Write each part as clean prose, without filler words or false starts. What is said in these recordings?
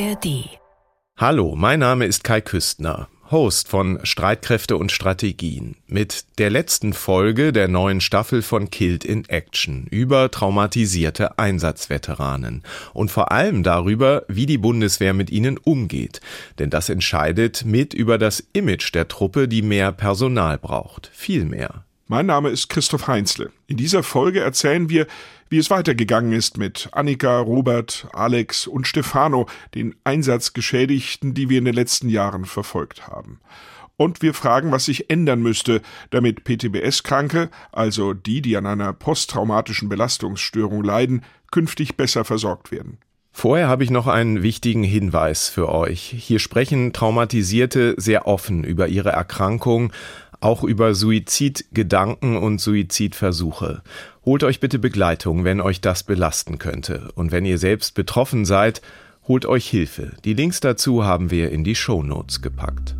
ARD. Hallo, mein Name ist Kai Küstner, Host von Streitkräfte und Strategien, mit der letzten Folge der neuen Staffel von Killed in Action über traumatisierte Einsatzveteranen und vor allem darüber, wie die Bundeswehr mit ihnen umgeht, denn das entscheidet mit über das Image der Truppe, die mehr Personal braucht, viel mehr. Mein Name ist Christoph Heinzle. In dieser Folge erzählen wir, wie es weitergegangen ist mit Annika, Robert, Alex und Stefano, den Einsatzgeschädigten, die wir in den letzten Jahren verfolgt haben. Und wir fragen, was sich ändern müsste, damit PTBS-Kranke, also die an einer posttraumatischen Belastungsstörung leiden, künftig besser versorgt werden. Vorher habe ich noch einen wichtigen Hinweis für euch. Hier sprechen Traumatisierte sehr offen über ihre Erkrankung, auch über Suizidgedanken und Suizidversuche. Holt euch bitte Begleitung, wenn euch das belasten könnte. Und wenn ihr selbst betroffen seid, holt euch Hilfe. Die Links dazu haben wir in die Shownotes gepackt.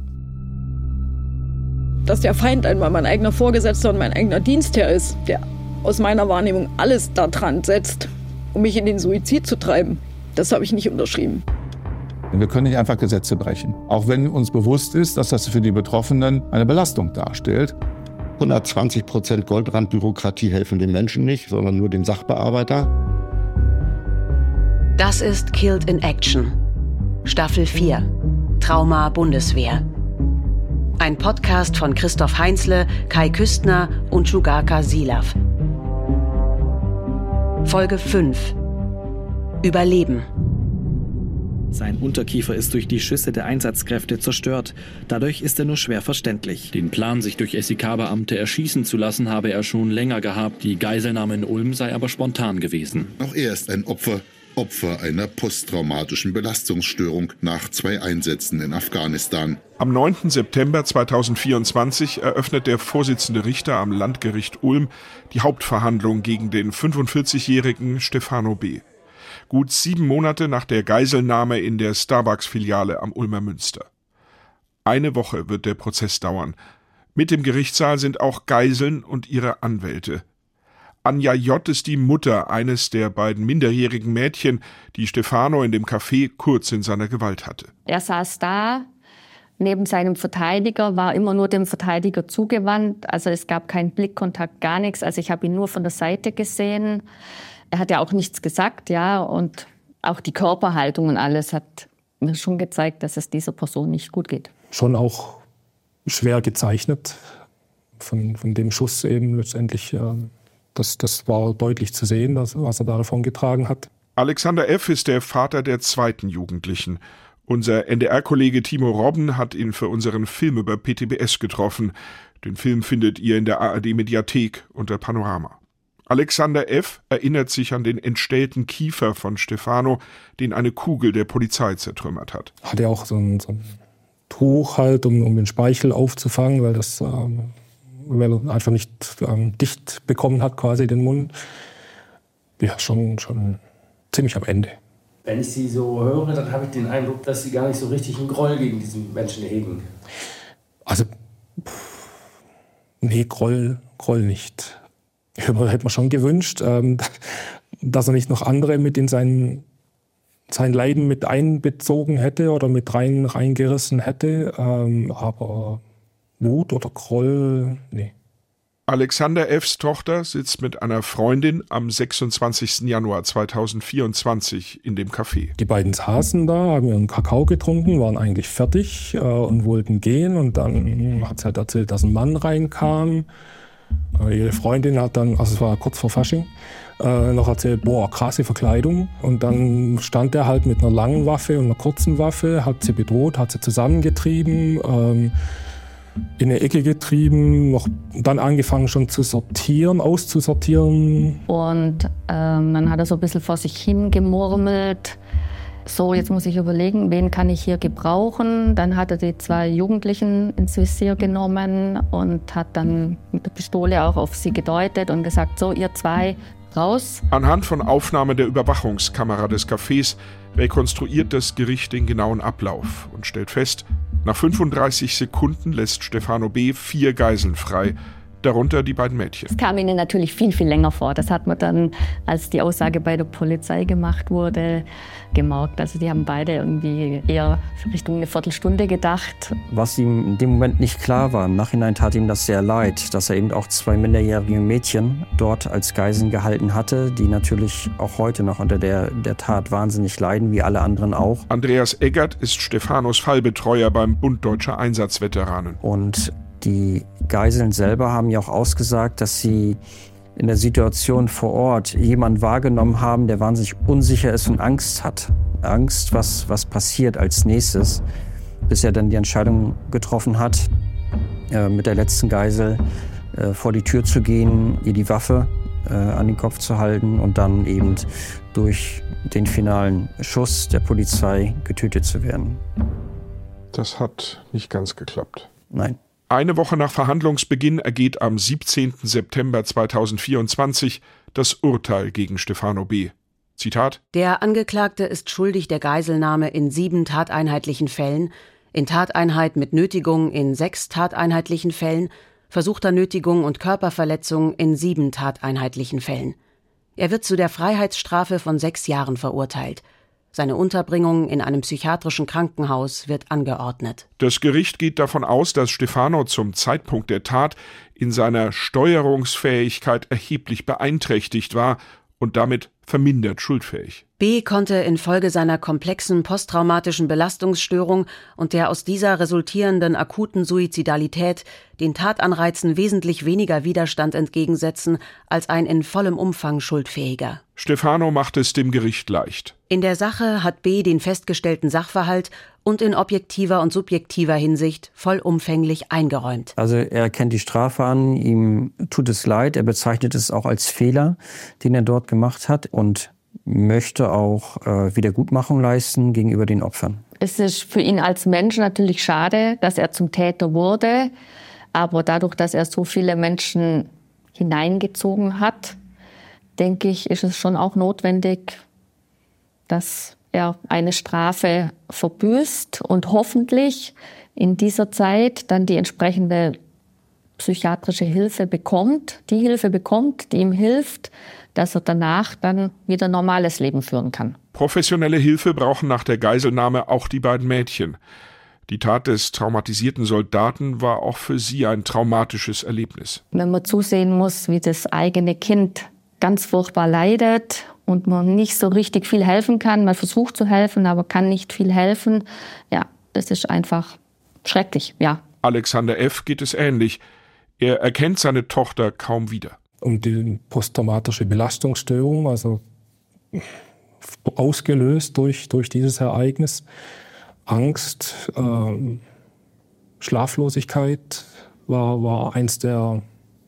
Dass der Feind einmal mein eigener Vorgesetzter und mein eigener Dienstherr ist, der aus meiner Wahrnehmung alles daran setzt, um mich in den Suizid zu treiben, das habe ich nicht unterschrieben. Wir können nicht einfach Gesetze brechen, auch wenn uns bewusst ist, dass das für die Betroffenen eine Belastung darstellt. 120% Goldrandbürokratie helfen den Menschen nicht, sondern nur dem Sachbearbeiter. Das ist Killed in Action. Staffel 4. Trauma Bundeswehr. Ein Podcast von Christoph Heinzle, Kai Küstner und Shugarka Silav. Folge 5. Überleben. Sein Unterkiefer ist durch die Schüsse der Einsatzkräfte zerstört. Dadurch ist er nur schwer verständlich. Den Plan, sich durch SEK-Beamte erschießen zu lassen, habe er schon länger gehabt. Die Geiselnahme in Ulm sei aber spontan gewesen. Auch er ist ein Opfer einer posttraumatischen Belastungsstörung nach 2 Einsätzen in Afghanistan. Am 9. September 2024 eröffnet der Vorsitzende Richter am Landgericht Ulm die Hauptverhandlung gegen den 45-jährigen Stefano B. Gut 7 Monate nach der Geiselnahme in der Starbucks-Filiale am Ulmer Münster. Eine Woche wird der Prozess dauern. Mit im Gerichtssaal sind auch Geiseln und ihre Anwälte. Anja J. ist die Mutter eines der beiden minderjährigen Mädchen, die Stefano in dem Café kurz in seiner Gewalt hatte. Er saß da neben seinem Verteidiger, war immer nur dem Verteidiger zugewandt. Also es gab keinen Blickkontakt, gar nichts. Also ich habe ihn nur von der Seite gesehen. Er hat ja auch nichts gesagt, ja, und auch die Körperhaltung und alles hat mir schon gezeigt, dass es dieser Person nicht gut geht. Schon auch schwer gezeichnet von dem Schuss eben letztendlich. Das war deutlich zu sehen, was er da davon getragen hat. Alexander F. ist der Vater der zweiten Jugendlichen. Unser NDR-Kollege Timo Robben hat ihn für unseren Film über PTBS getroffen. Den Film findet ihr in der ARD-Mediathek unter Panorama. Alexander F. erinnert sich an den entstellten Kiefer von Stefano, den eine Kugel der Polizei zertrümmert hat. Hat er auch so ein Tuch halt, um den Speichel aufzufangen, weil das weil er einfach nicht dicht bekommen hat, quasi den Mund. Ja, schon ziemlich am Ende. Wenn ich Sie so höre, dann habe ich den Eindruck, dass Sie gar nicht so richtig einen Groll gegen diesen Menschen hegen. Also, nee, Groll nicht. Hätte man schon gewünscht, dass er nicht noch andere mit in sein Leiden mit einbezogen hätte oder mit reingerissen hätte. Aber Wut oder Groll, nee. Alexander F.'s Tochter sitzt mit einer Freundin am 26. Januar 2024 in dem Café. Die beiden saßen da, haben ihren Kakao getrunken, waren eigentlich fertig und wollten gehen. Und dann hat sie halt erzählt, dass ein Mann reinkam. Ihre Freundin hat dann, also es war kurz vor Fasching, noch erzählt, krasse Verkleidung. Und dann stand er halt mit einer langen Waffe und einer kurzen Waffe, hat sie bedroht, hat sie zusammengetrieben, in eine Ecke getrieben, noch dann angefangen schon zu sortieren, auszusortieren. Und dann hat er so ein bisschen vor sich hin gemurmelt. So, jetzt muss ich überlegen, wen kann ich hier gebrauchen? Dann hat er die 2 Jugendlichen ins Visier genommen und hat dann mit der Pistole auch auf sie gedeutet und gesagt, so, ihr 2, raus. Anhand von Aufnahmen der Überwachungskamera des Cafés rekonstruiert das Gericht den genauen Ablauf und stellt fest, nach 35 Sekunden lässt Stefano B. 4 Geiseln frei, darunter die beiden Mädchen. Es kam ihnen natürlich viel, viel länger vor. Das hat man dann, als die Aussage bei der Polizei gemacht wurde, gemerkt. Also die haben beide irgendwie eher Richtung eine Viertelstunde gedacht. Was ihm in dem Moment nicht klar war, im Nachhinein tat ihm das sehr leid, dass er eben auch 2 minderjährige Mädchen dort als Geiseln gehalten hatte, die natürlich auch heute noch unter der Tat wahnsinnig leiden, wie alle anderen auch. Andreas Eggert ist Stefanos Fallbetreuer beim Bund Deutscher Einsatzveteranen. Und die Geiseln selber haben ja auch ausgesagt, dass sie in der Situation vor Ort jemanden wahrgenommen haben, der wahnsinnig unsicher ist und Angst hat. Angst, was passiert als nächstes, bis er dann die Entscheidung getroffen hat, mit der letzten Geisel vor die Tür zu gehen, ihr die Waffe an den Kopf zu halten und dann eben durch den finalen Schuss der Polizei getötet zu werden. Das hat nicht ganz geklappt. Nein. Eine Woche nach Verhandlungsbeginn ergeht am 17. September 2024 das Urteil gegen Stefano B. Zitat: Der Angeklagte ist schuldig der Geiselnahme in 7 tateinheitlichen Fällen, in Tateinheit mit Nötigung in 6 tateinheitlichen Fällen, versuchter Nötigung und Körperverletzung in 7 tateinheitlichen Fällen. Er wird zu der Freiheitsstrafe von 6 Jahren verurteilt. Seine Unterbringung in einem psychiatrischen Krankenhaus wird angeordnet. Das Gericht geht davon aus, dass Stefano zum Zeitpunkt der Tat in seiner Steuerungsfähigkeit erheblich beeinträchtigt war und damit vermindert schuldfähig. B. konnte infolge seiner komplexen posttraumatischen Belastungsstörung und der aus dieser resultierenden akuten Suizidalität den Tatanreizen wesentlich weniger Widerstand entgegensetzen als ein in vollem Umfang Schuldfähiger. Stefano macht es dem Gericht leicht. In der Sache hat B. den festgestellten Sachverhalt und in objektiver und subjektiver Hinsicht vollumfänglich eingeräumt. Also er erkennt die Strafe an, ihm tut es leid, er bezeichnet es auch als Fehler, den er dort gemacht hat und möchte auch Wiedergutmachung leisten gegenüber den Opfern. Es ist für ihn als Mensch natürlich schade, dass er zum Täter wurde, aber dadurch, dass er so viele Menschen hineingezogen hat, denke ich, ist es schon auch notwendig, dass er eine Strafe verbüßt und hoffentlich in dieser Zeit dann die entsprechende psychiatrische Hilfe bekommt, die ihm hilft, dass er danach dann wieder ein normales Leben führen kann. Professionelle Hilfe brauchen nach der Geiselnahme auch die beiden Mädchen. Die Tat des traumatisierten Soldaten war auch für sie ein traumatisches Erlebnis. Wenn man zusehen muss, wie das eigene Kind ganz furchtbar leidet und man nicht so richtig viel helfen kann, man versucht zu helfen, aber kann nicht viel helfen, ja, das ist einfach schrecklich, ja. Alexander F. geht es ähnlich. Er erkennt seine Tochter kaum wieder. Um die posttraumatische Belastungsstörung, also ausgelöst durch dieses Ereignis. Angst, Schlaflosigkeit war eins der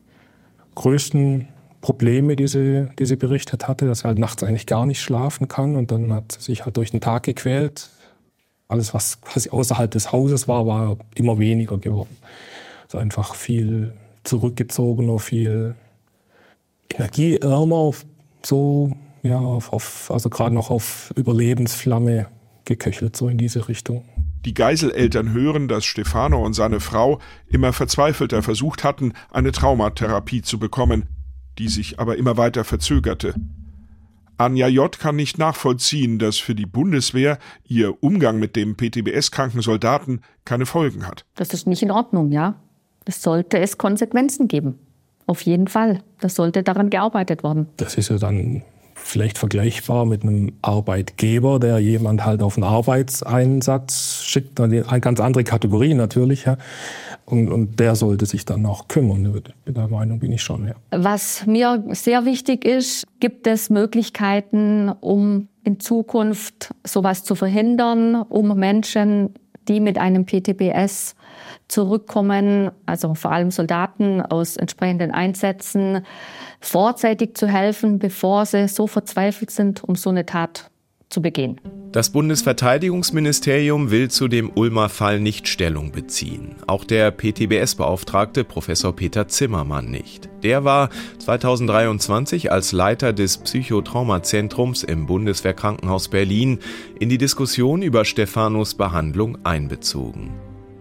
größten Probleme, die sie berichtet hatte, dass er halt nachts eigentlich gar nicht schlafen kann und dann hat sie sich halt durch den Tag gequält. Alles, was quasi außerhalb des Hauses war immer weniger geworden. Also einfach viel zurückgezogener, viel energieärmer, so, ja, also gerade noch auf Überlebensflamme geköchelt, so in diese Richtung. Die Geiseleltern hören, dass Stefano und seine Frau immer verzweifelter versucht hatten, eine Traumatherapie zu bekommen, die sich aber immer weiter verzögerte. Anja J. kann nicht nachvollziehen, dass für die Bundeswehr ihr Umgang mit dem PTBS-kranken Soldaten keine Folgen hat. Das ist nicht in Ordnung, ja. Es sollte es Konsequenzen geben. Auf jeden Fall. Das sollte daran gearbeitet werden. Das ist ja dann vielleicht vergleichbar mit einem Arbeitgeber, der jemand halt auf einen Arbeitseinsatz schickt. Eine ganz andere Kategorie natürlich. Ja. Und der sollte sich dann auch kümmern. Der Meinung bin ich schon. Ja. Was mir sehr wichtig ist, gibt es Möglichkeiten, um in Zukunft sowas zu verhindern, um Menschen, die mit einem PTBS zurückkommen, also vor allem Soldaten aus entsprechenden Einsätzen, vorzeitig zu helfen, bevor sie so verzweifelt sind, um so eine Tat zu begehen. Das Bundesverteidigungsministerium will zu dem Ulmer Fall nicht Stellung beziehen. Auch der PTBS-Beauftragte Professor Peter Zimmermann nicht. Der war 2023 als Leiter des Psychotraumazentrums im Bundeswehrkrankenhaus Berlin in die Diskussion über Stefanos Behandlung einbezogen.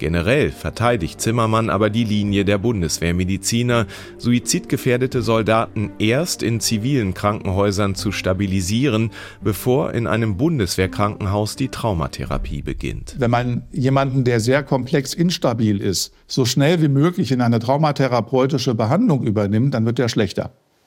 Generell verteidigt Zimmermann aber die Linie der Bundeswehrmediziner, suizidgefährdete Soldaten erst in zivilen Krankenhäusern zu stabilisieren, bevor in einem Bundeswehrkrankenhaus die Traumatherapie beginnt. Wenn man jemanden, der sehr komplex instabil ist, so schnell wie möglich in eine traumatherapeutische Behandlung übernimmt, dann wird er schlechter.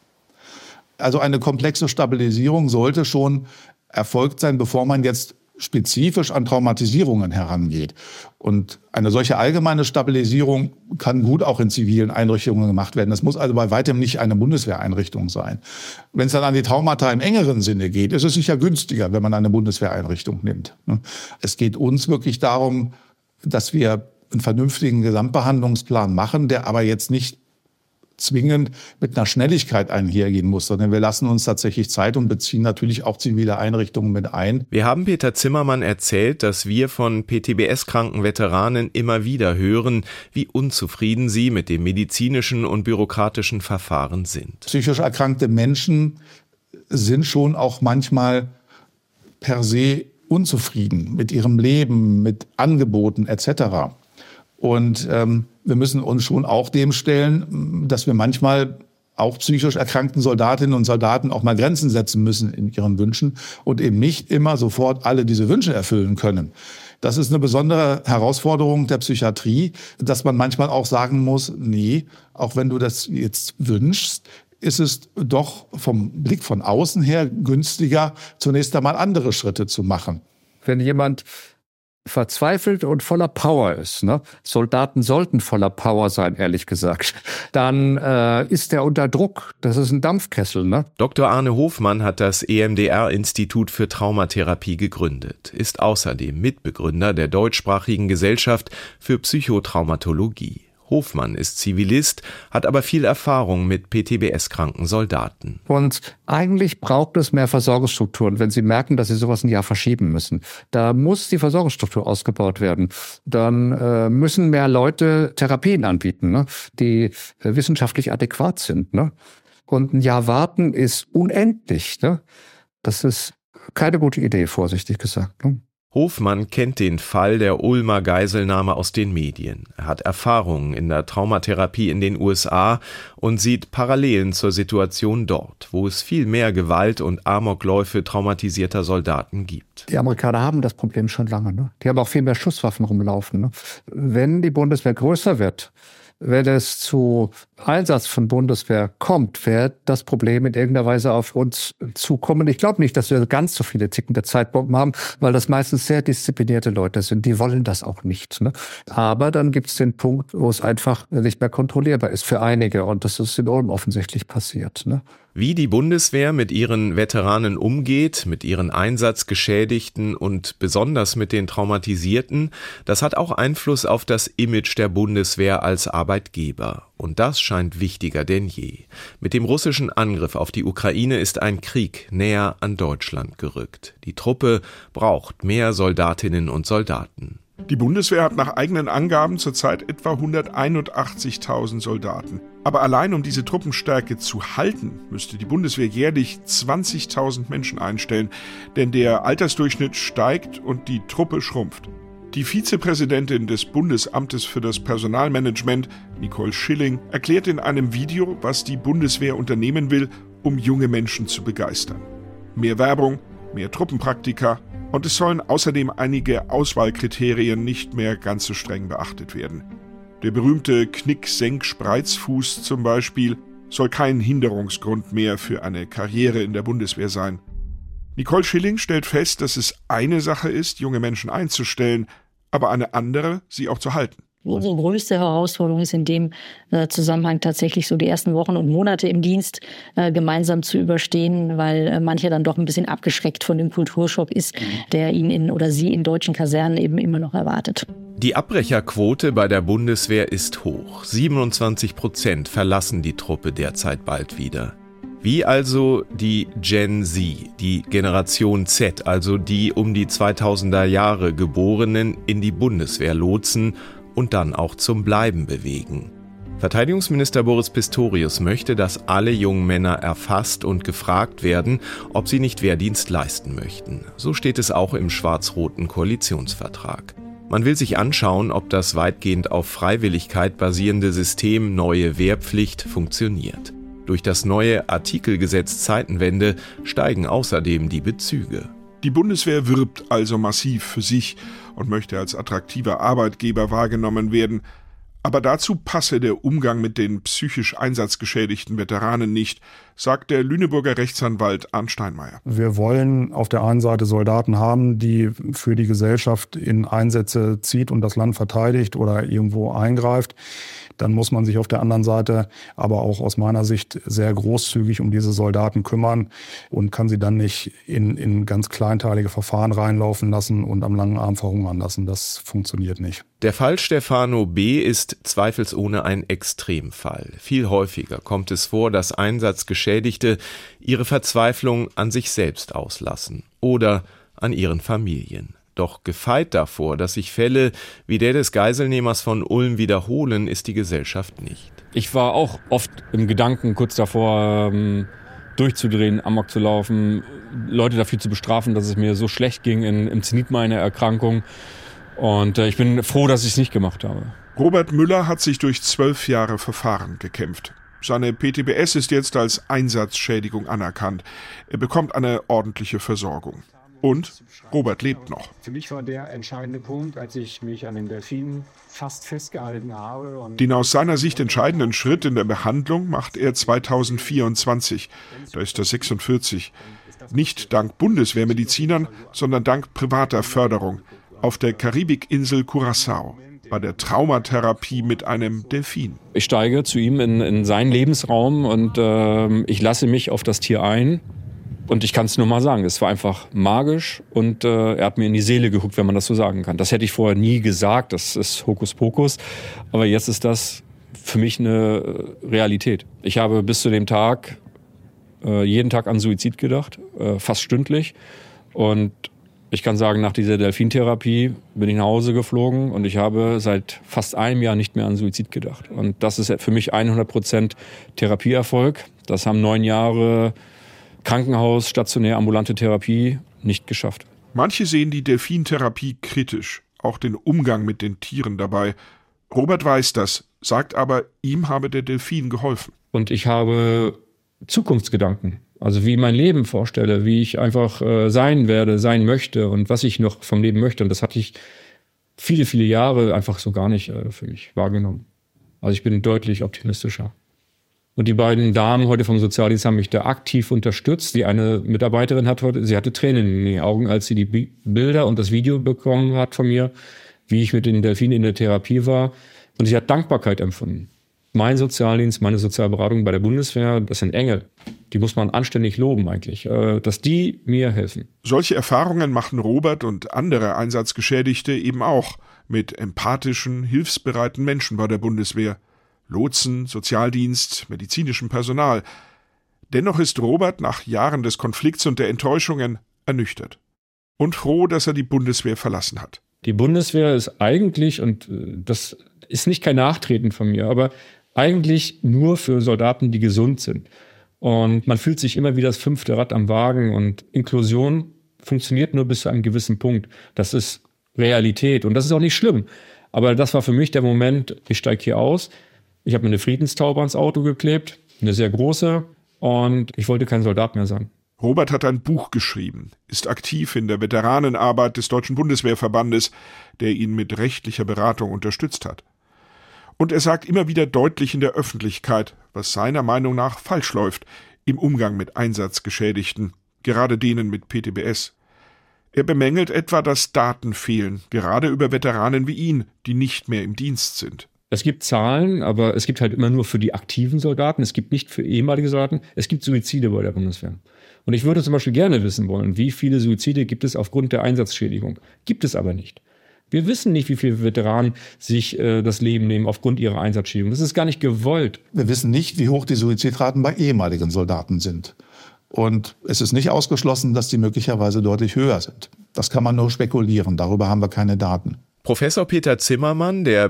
Also eine komplexe Stabilisierung sollte schon erfolgt sein, bevor man jetzt spezifisch an Traumatisierungen herangeht. Und eine solche allgemeine Stabilisierung kann gut auch in zivilen Einrichtungen gemacht werden. Das muss also bei weitem nicht eine Bundeswehreinrichtung sein. Wenn es dann an die Traumata im engeren Sinne geht, ist es sicher günstiger, wenn man eine Bundeswehreinrichtung nimmt. Es geht uns wirklich darum, dass wir einen vernünftigen Gesamtbehandlungsplan machen, der aber jetzt nicht zwingend mit einer Schnelligkeit einhergehen muss, sondern wir lassen uns tatsächlich Zeit und beziehen natürlich auch zivile Einrichtungen mit ein. Wir haben Peter Zimmermann erzählt, dass wir von PTBS-kranken Veteranen immer wieder hören, wie unzufrieden sie mit dem medizinischen und bürokratischen Verfahren sind. Psychisch erkrankte Menschen sind schon auch manchmal per se unzufrieden mit ihrem Leben, mit Angeboten etc. Und wir müssen uns schon auch dem stellen, dass wir manchmal auch psychisch erkrankten Soldatinnen und Soldaten auch mal Grenzen setzen müssen in ihren Wünschen und eben nicht immer sofort alle diese Wünsche erfüllen können. Das ist eine besondere Herausforderung der Psychiatrie, dass man manchmal auch sagen muss, nee, auch wenn du das jetzt wünschst, ist es doch vom Blick von außen her günstiger, zunächst einmal andere Schritte zu machen. Wenn jemand verzweifelt und voller Power ist, ne? Soldaten sollten voller Power sein, ehrlich gesagt, dann ist er unter Druck. Das ist ein Dampfkessel. Ne? Dr. Arne Hofmann hat das EMDR-Institut für Traumatherapie gegründet, ist außerdem Mitbegründer der deutschsprachigen Gesellschaft für Psychotraumatologie. Hofmann ist Zivilist, hat aber viel Erfahrung mit PTBS-kranken Soldaten. Und eigentlich braucht es mehr Versorgungsstrukturen, wenn Sie merken, dass Sie sowas ein Jahr verschieben müssen. Da muss die Versorgungsstruktur ausgebaut werden. Dann müssen mehr Leute Therapien anbieten, ne, die wissenschaftlich adäquat sind. Ne? Und ein Jahr warten ist unendlich. Ne? Das ist keine gute Idee, vorsichtig gesagt. Ne? Hofmann kennt den Fall der Ulmer Geiselnahme aus den Medien. Er hat Erfahrungen in der Traumatherapie in den USA und sieht Parallelen zur Situation dort, wo es viel mehr Gewalt und Amokläufe traumatisierter Soldaten gibt. Die Amerikaner haben das Problem schon lange. Ne? Die haben auch viel mehr Schusswaffen rumlaufen. Ne? Wenn die Bundeswehr größer wird, wenn es zu Einsatz von Bundeswehr kommt, wird das Problem in irgendeiner Weise auf uns zukommen. Ich glaube nicht, dass wir ganz so viele tickende Zeitbomben haben, weil das meistens sehr disziplinierte Leute sind. Die wollen das auch nicht. Ne? Aber dann gibt es den Punkt, wo es einfach nicht mehr kontrollierbar ist für einige. Und das ist in Ulm offensichtlich passiert. Ne? Wie die Bundeswehr mit ihren Veteranen umgeht, mit ihren Einsatzgeschädigten und besonders mit den Traumatisierten, das hat auch Einfluss auf das Image der Bundeswehr als Arbeitgeber. Und das scheint wichtiger denn je. Mit dem russischen Angriff auf die Ukraine ist ein Krieg näher an Deutschland gerückt. Die Truppe braucht mehr Soldatinnen und Soldaten. Die Bundeswehr hat nach eigenen Angaben zurzeit etwa 181.000 Soldaten. Aber allein um diese Truppenstärke zu halten, müsste die Bundeswehr jährlich 20.000 Menschen einstellen, denn der Altersdurchschnitt steigt und die Truppe schrumpft. Die Vizepräsidentin des Bundesamtes für das Personalmanagement, Nicole Schilling, erklärt in einem Video, was die Bundeswehr unternehmen will, um junge Menschen zu begeistern. Mehr Werbung, mehr Truppenpraktika und es sollen außerdem einige Auswahlkriterien nicht mehr ganz so streng beachtet werden. Der berühmte Knick-Senk-Spreizfuß zum Beispiel soll kein Hinderungsgrund mehr für eine Karriere in der Bundeswehr sein. Nicole Schilling stellt fest, dass es eine Sache ist, junge Menschen einzustellen, aber eine andere, sie auch zu halten. Unsere größte Herausforderung ist in dem Zusammenhang tatsächlich so die ersten Wochen und Monate im Dienst gemeinsam zu überstehen, weil mancher dann doch ein bisschen abgeschreckt von dem Kulturschock ist, der ihn oder sie in deutschen Kasernen eben immer noch erwartet. Die Abbrecherquote bei der Bundeswehr ist hoch. 27% verlassen die Truppe derzeit bald wieder. Wie also die Gen Z, die Generation Z, also die um die 2000er Jahre Geborenen, in die Bundeswehr lotsen und dann auch zum Bleiben bewegen. Verteidigungsminister Boris Pistorius möchte, dass alle jungen Männer erfasst und gefragt werden, ob sie nicht Wehrdienst leisten möchten. So steht es auch im schwarz-roten Koalitionsvertrag. Man will sich anschauen, ob das weitgehend auf Freiwilligkeit basierende System Neue Wehrpflicht funktioniert. Durch das neue Artikelgesetz Zeitenwende steigen außerdem die Bezüge. Die Bundeswehr wirbt also massiv für sich und möchte als attraktiver Arbeitgeber wahrgenommen werden. Aber dazu passe der Umgang mit den psychisch einsatzgeschädigten Veteranen nicht, sagt der Lüneburger Rechtsanwalt Arndt Steinmeier. Wir wollen auf der einen Seite Soldaten haben, die für die Gesellschaft in Einsätze zieht und das Land verteidigt oder irgendwo eingreift. Dann muss man sich auf der anderen Seite aber auch aus meiner Sicht sehr großzügig um diese Soldaten kümmern und kann sie dann nicht in ganz kleinteilige Verfahren reinlaufen lassen und am langen Arm verhungern lassen. Das funktioniert nicht. Der Fall Stefano B. ist zweifelsohne ein Extremfall. Viel häufiger kommt es vor, dass Einsatzgeschädigte ihre Verzweiflung an sich selbst auslassen oder an ihren Familien. Doch gefeit davor, dass sich Fälle wie der des Geiselnehmers von Ulm wiederholen, ist die Gesellschaft nicht. Ich war auch oft im Gedanken kurz davor, durchzudrehen, amok zu laufen, Leute dafür zu bestrafen, dass es mir so schlecht ging im Zenit meiner Erkrankung. Und ich bin froh, dass ich es nicht gemacht habe. Robert Müller hat sich durch 12 Jahre Verfahren gekämpft. Seine PTBS ist jetzt als Einsatzschädigung anerkannt. Er bekommt eine ordentliche Versorgung. Und Robert lebt noch. Für mich war der entscheidende Punkt, als ich mich an den Delfinen fast festgehalten habe. Den aus seiner Sicht entscheidenden Schritt in der Behandlung macht er 2024. Da ist er 46. Nicht dank Bundeswehrmedizinern, sondern dank privater Förderung. Auf der Karibikinsel Curaçao. Bei der Traumatherapie mit einem Delfin. Ich steige zu ihm in seinen Lebensraum und ich lasse mich auf das Tier ein. Und ich kann es nur mal sagen, es war einfach magisch und er hat mir in die Seele geguckt, wenn man das so sagen kann. Das hätte ich vorher nie gesagt, das ist Hokuspokus. Aber jetzt ist das für mich eine Realität. Ich habe bis zu dem Tag jeden Tag an Suizid gedacht, fast stündlich. Und ich kann sagen, nach dieser Delfintherapie bin ich nach Hause geflogen und ich habe seit fast einem Jahr nicht mehr an Suizid gedacht. Und das ist für mich 100% Therapieerfolg. Das haben 9 Jahre Krankenhaus, stationär, ambulante Therapie nicht geschafft. Manche sehen die Delfintherapie kritisch, auch den Umgang mit den Tieren dabei. Robert weiß das, sagt aber, ihm habe der Delfin geholfen. Und ich habe Zukunftsgedanken, also wie ich mein Leben vorstelle, wie ich einfach sein werde, sein möchte und was ich noch vom Leben möchte. Und das hatte ich viele, viele Jahre einfach so gar nicht für mich wahrgenommen. Also ich bin deutlich optimistischer. Und die beiden Damen heute vom Sozialdienst haben mich da aktiv unterstützt. Die eine Mitarbeiterin sie hatte Tränen in den Augen, als sie die Bilder und das Video bekommen hat von mir, wie ich mit den Delfinen in der Therapie war. Und sie hat Dankbarkeit empfunden. Mein Sozialdienst, meine Sozialberatung bei der Bundeswehr, das sind Engel. Die muss man anständig loben eigentlich, dass die mir helfen. Solche Erfahrungen machen Robert und andere Einsatzgeschädigte eben auch mit empathischen, hilfsbereiten Menschen bei der Bundeswehr. Lotsen, Sozialdienst, medizinischem Personal. Dennoch ist Robert nach Jahren des Konflikts und der Enttäuschungen ernüchtert. Und froh, dass er die Bundeswehr verlassen hat. Die Bundeswehr ist eigentlich, und das ist nicht kein Nachtreten von mir, aber eigentlich nur für Soldaten, die gesund sind. Und man fühlt sich immer wie das 5. Rad am Wagen und Inklusion funktioniert nur bis zu einem gewissen Punkt. Das ist Realität und das ist auch nicht schlimm. Aber das war für mich der Moment, ich steige hier aus. Ich habe mir eine Friedenstaube ans Auto geklebt, eine sehr große, und ich wollte kein Soldat mehr sein. Robert hat ein Buch geschrieben, ist aktiv in der Veteranenarbeit des Deutschen Bundeswehrverbandes, der ihn mit rechtlicher Beratung unterstützt hat. Und er sagt immer wieder deutlich in der Öffentlichkeit, was seiner Meinung nach falsch läuft im Umgang mit Einsatzgeschädigten, gerade denen mit PTBS. Er bemängelt etwa, dass Daten fehlen, gerade über Veteranen wie ihn, die nicht mehr im Dienst sind. Es gibt Zahlen, aber es gibt halt immer nur für die aktiven Soldaten. Es gibt nicht für ehemalige Soldaten. Es gibt Suizide bei der Bundeswehr. Und ich würde zum Beispiel gerne wissen wollen, wie viele Suizide gibt es aufgrund der Einsatzschädigung. Gibt es aber nicht. Wir wissen nicht, wie viele Veteranen sich das Leben nehmen aufgrund ihrer Einsatzschädigung. Das ist gar nicht gewollt. Wir wissen nicht, wie hoch die Suizidraten bei ehemaligen Soldaten sind. Und es ist nicht ausgeschlossen, dass die möglicherweise deutlich höher sind. Das kann man nur spekulieren. Darüber haben wir keine Daten. Professor Peter Zimmermann, der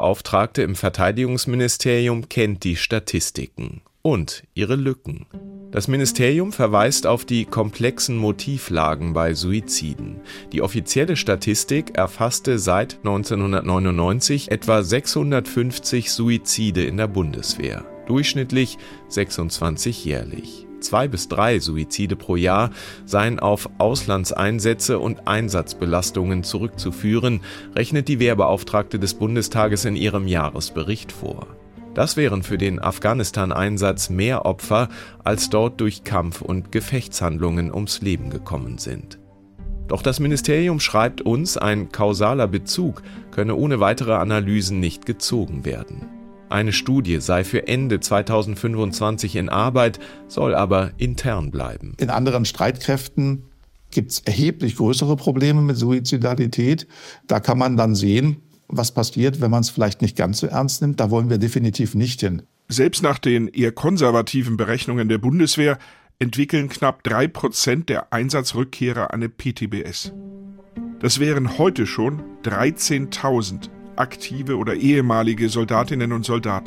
PTBS-Beauftragte im Verteidigungsministerium, kennt die Statistiken und ihre Lücken. Das Ministerium verweist auf die komplexen Motivlagen bei Suiziden. Die offizielle Statistik erfasste seit 1999 etwa 650 Suizide in der Bundeswehr, durchschnittlich 26 jährlich. 2 bis 3 Suizide pro Jahr seien auf Auslandseinsätze und Einsatzbelastungen zurückzuführen, rechnet die Wehrbeauftragte des Bundestages in ihrem Jahresbericht vor. Das wären für den Afghanistan-Einsatz mehr Opfer, als dort durch Kampf- und Gefechtshandlungen ums Leben gekommen sind. Doch das Ministerium schreibt uns, ein kausaler Bezug könne ohne weitere Analysen nicht gezogen werden. Eine Studie sei für Ende 2025 in Arbeit, soll aber intern bleiben. In anderen Streitkräften gibt es erheblich größere Probleme mit Suizidalität. Da kann man dann sehen, was passiert, wenn man es vielleicht nicht ganz so ernst nimmt. Da wollen wir definitiv nicht hin. Selbst nach den eher konservativen Berechnungen der Bundeswehr entwickeln knapp 3% der Einsatzrückkehrer eine PTBS. Das wären heute schon 13.000 aktive oder ehemalige Soldatinnen und Soldaten.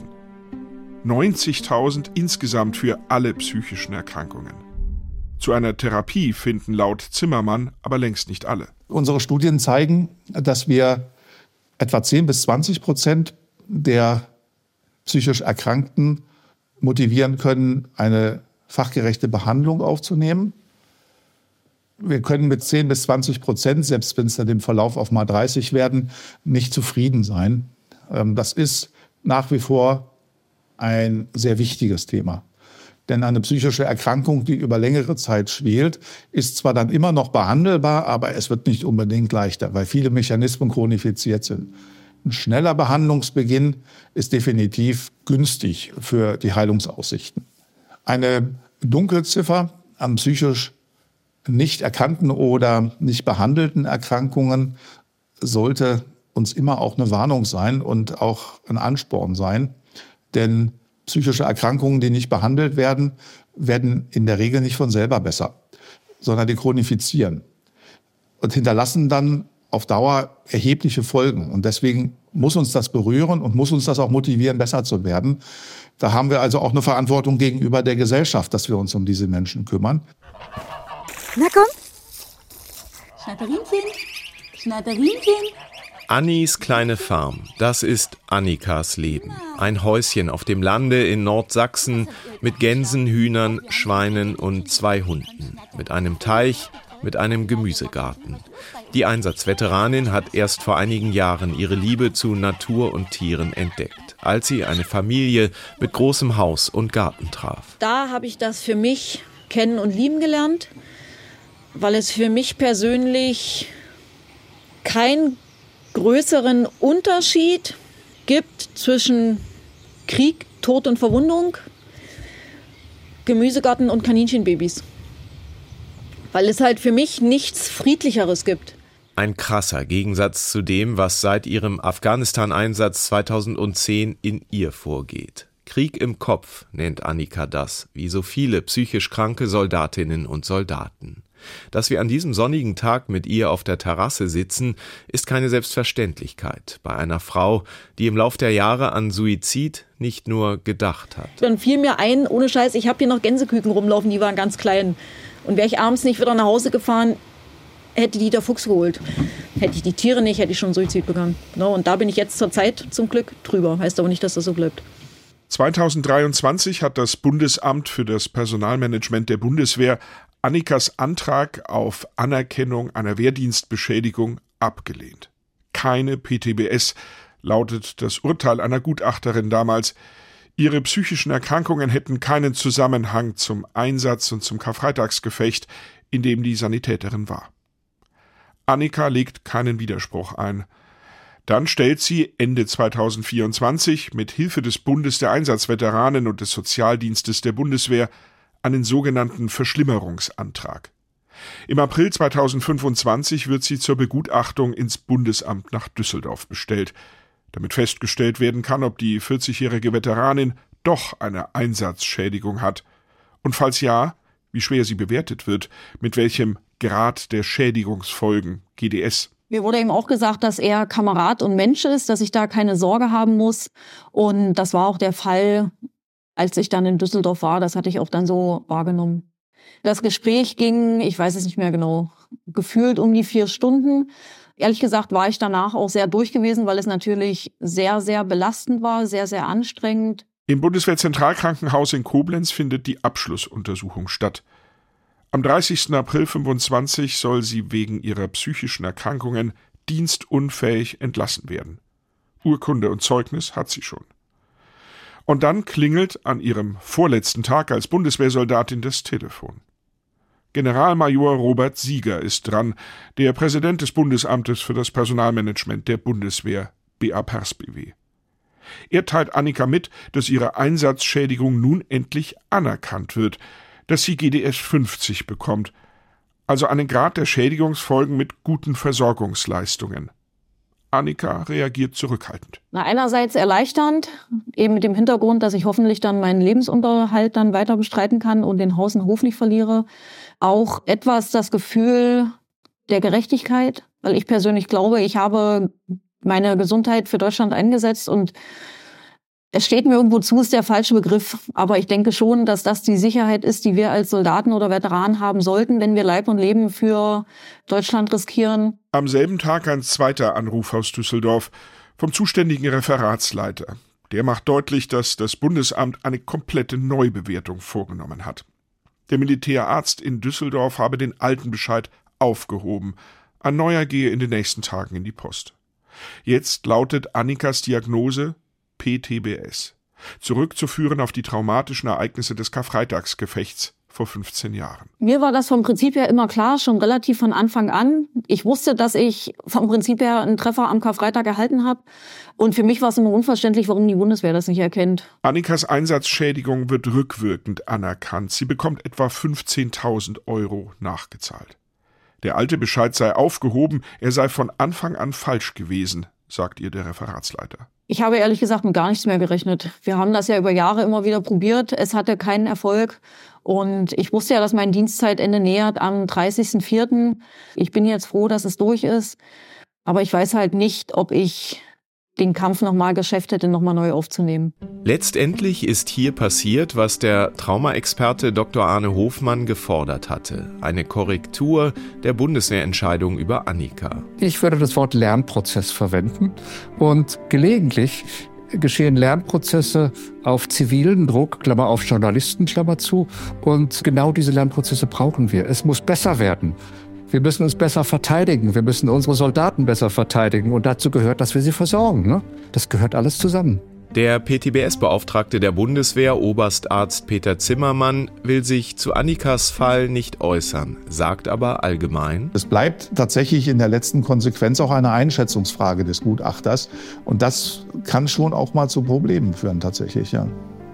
90.000 insgesamt für alle psychischen Erkrankungen. Zu einer Therapie finden laut Zimmermann aber längst nicht alle. Unsere Studien zeigen, dass wir etwa 10-20% der psychisch Erkrankten motivieren können, eine fachgerechte Behandlung aufzunehmen. Wir können mit 10-20%, selbst wenn es dann im Verlauf auf mal 30 werden, nicht zufrieden sein. Das ist nach wie vor ein sehr wichtiges Thema. Denn eine psychische Erkrankung, die über längere Zeit schwelt, ist zwar dann immer noch behandelbar, aber es wird nicht unbedingt leichter, weil viele Mechanismen chronifiziert sind. Ein schneller Behandlungsbeginn ist definitiv günstig für die Heilungsaussichten. Eine Dunkelziffer an psychisch nicht erkannten oder nicht behandelten Erkrankungen sollte uns immer auch eine Warnung sein und auch ein Ansporn sein. Denn psychische Erkrankungen, die nicht behandelt werden, werden in der Regel nicht von selber besser, sondern die chronifizieren und hinterlassen dann auf Dauer erhebliche Folgen. Und deswegen muss uns das berühren und muss uns das auch motivieren, besser zu werden. Da haben wir also auch eine Verantwortung gegenüber der Gesellschaft, dass wir uns um diese Menschen kümmern. Na komm. Schnatterinchen. Schnatterinchen. Annis kleine Farm, das ist Annikas Leben. Ein Häuschen auf dem Lande in Nordsachsen mit Gänsen, Hühnern, Schweinen und 2 Hunden. Mit einem Teich, mit einem Gemüsegarten. Die Einsatzveteranin hat erst vor einigen Jahren ihre Liebe zu Natur und Tieren entdeckt, als sie eine Familie mit großem Haus und Garten traf. Da habe ich das für mich kennen und lieben gelernt, weil es für mich persönlich kein größeren Unterschied gibt zwischen Krieg, Tod und Verwundung, Gemüsegarten und Kaninchenbabys. Weil es halt für mich nichts Friedlicheres gibt. Ein krasser Gegensatz zu dem, was seit ihrem Afghanistan-Einsatz 2010 in ihr vorgeht. Krieg im Kopf nennt Annika das, wie so viele psychisch kranke Soldatinnen und Soldaten. Dass wir an diesem sonnigen Tag mit ihr auf der Terrasse sitzen, ist keine Selbstverständlichkeit bei einer Frau, die im Lauf der Jahre an Suizid nicht nur gedacht hat. Dann fiel mir ein, ohne Scheiß, ich habe hier noch Gänseküken rumlaufen, die waren ganz klein. Und wäre ich abends nicht wieder nach Hause gefahren, hätte die der Fuchs geholt. Hätte ich die Tiere nicht, hätte ich schon Suizid begangen. No, und da bin ich jetzt zur Zeit zum Glück drüber. Heißt aber nicht, dass das so bleibt. 2023 hat das Bundesamt für das Personalmanagement der Bundeswehr Annikas Antrag auf Anerkennung einer Wehrdienstbeschädigung abgelehnt. Keine PTBS, lautet das Urteil einer Gutachterin damals. Ihre psychischen Erkrankungen hätten keinen Zusammenhang zum Einsatz und zum Karfreitagsgefecht, in dem die Sanitäterin war. Annika legt keinen Widerspruch ein. Dann stellt sie Ende 2024 mit Hilfe des Bundes der Einsatzveteranen und des Sozialdienstes der Bundeswehr einen sogenannten Verschlimmerungsantrag. Im April 2025 wird sie zur Begutachtung ins Bundesamt nach Düsseldorf bestellt, damit festgestellt werden kann, ob die 40-jährige Veteranin doch eine Einsatzschädigung hat. Und falls ja, wie schwer sie bewertet wird, mit welchem Grad der Schädigungsfolgen, GDS. Mir wurde eben auch gesagt, dass er Kamerad und Mensch ist, dass ich da keine Sorge haben muss. Und das war auch der Fall. als ich dann in Düsseldorf war. Das hatte ich auch dann so wahrgenommen. Das Gespräch ging, ich weiß es nicht mehr genau, gefühlt um die 4 Stunden. Ehrlich gesagt war ich danach auch sehr durch gewesen, weil es natürlich sehr, sehr belastend war, sehr, sehr anstrengend. Im Bundeswehrzentralkrankenhaus in Koblenz findet die Abschlussuntersuchung statt. Am 30. April 25 soll sie wegen ihrer psychischen Erkrankungen dienstunfähig entlassen werden. Urkunde und Zeugnis hat sie schon. Und dann klingelt an ihrem vorletzten Tag als Bundeswehrsoldatin das Telefon. Generalmajor Robert Sieger ist dran, der Präsident des Bundesamtes für das Personalmanagement der Bundeswehr, BA-Pers-BW. Er teilt Annika mit, dass ihre Einsatzschädigung nun endlich anerkannt wird, dass sie GDS 50 bekommt, also einen Grad der Schädigungsfolgen mit guten Versorgungsleistungen. Annika reagiert zurückhaltend. Einerseits erleichternd, eben mit dem Hintergrund, dass ich hoffentlich dann meinen Lebensunterhalt dann weiter bestreiten kann und den Haus und Hof nicht verliere. Auch etwas das Gefühl der Gerechtigkeit, weil ich persönlich glaube, ich habe meine Gesundheit für Deutschland eingesetzt und es steht mir irgendwo zu, ist der falsche Begriff. Aber ich denke schon, dass das die Sicherheit ist, die wir als Soldaten oder Veteranen haben sollten, wenn wir Leib und Leben für Deutschland riskieren. Am selben Tag ein zweiter Anruf aus Düsseldorf vom zuständigen Referatsleiter. Der macht deutlich, dass das Bundesamt eine komplette Neubewertung vorgenommen hat. Der Militärarzt in Düsseldorf habe den alten Bescheid aufgehoben. Ein neuer gehe in den nächsten Tagen in die Post. Jetzt lautet Annikas Diagnose PTBS. Zurückzuführen auf die traumatischen Ereignisse des Karfreitagsgefechts vor 15 Jahren. Mir war das vom Prinzip her immer klar, schon relativ von Anfang an. Ich wusste, dass ich vom Prinzip her einen Treffer am Karfreitag erhalten habe. Und für mich war es immer unverständlich, warum die Bundeswehr das nicht erkennt. Annikas Einsatzschädigung wird rückwirkend anerkannt. Sie bekommt etwa 15.000 € nachgezahlt. Der alte Bescheid sei aufgehoben, er sei von Anfang an falsch gewesen, sagt ihr der Referatsleiter. Ich habe ehrlich gesagt mit gar nichts mehr gerechnet. Wir haben das ja über Jahre immer wieder probiert. Es hatte keinen Erfolg. Und ich wusste ja, dass mein Dienstzeitende nähert am 30.04. Ich bin jetzt froh, dass es durch ist. Aber ich weiß halt nicht, ob ich den Kampf nochmal geschafft hätte, nochmal neu aufzunehmen. Letztendlich ist hier passiert, was der Traumaexperte Dr. Arne Hofmann gefordert hatte. Eine Korrektur der Bundeswehrentscheidung über Annika. Ich würde das Wort Lernprozess verwenden. Und gelegentlich geschehen Lernprozesse auf zivilen Druck, Klammer auf Journalisten, Klammer zu. Und genau diese Lernprozesse brauchen wir. Es muss besser werden. Wir müssen uns besser verteidigen. Wir müssen unsere Soldaten besser verteidigen. Und dazu gehört, dass wir sie versorgen. Ne? Das gehört alles zusammen. Der PTBS-Beauftragte der Bundeswehr, Oberstarzt Peter Zimmermann, will sich zu Annikas Fall nicht äußern, sagt aber allgemein: Es bleibt tatsächlich in der letzten Konsequenz auch eine Einschätzungsfrage des Gutachters. Und das kann schon auch mal zu Problemen führen tatsächlich, ja.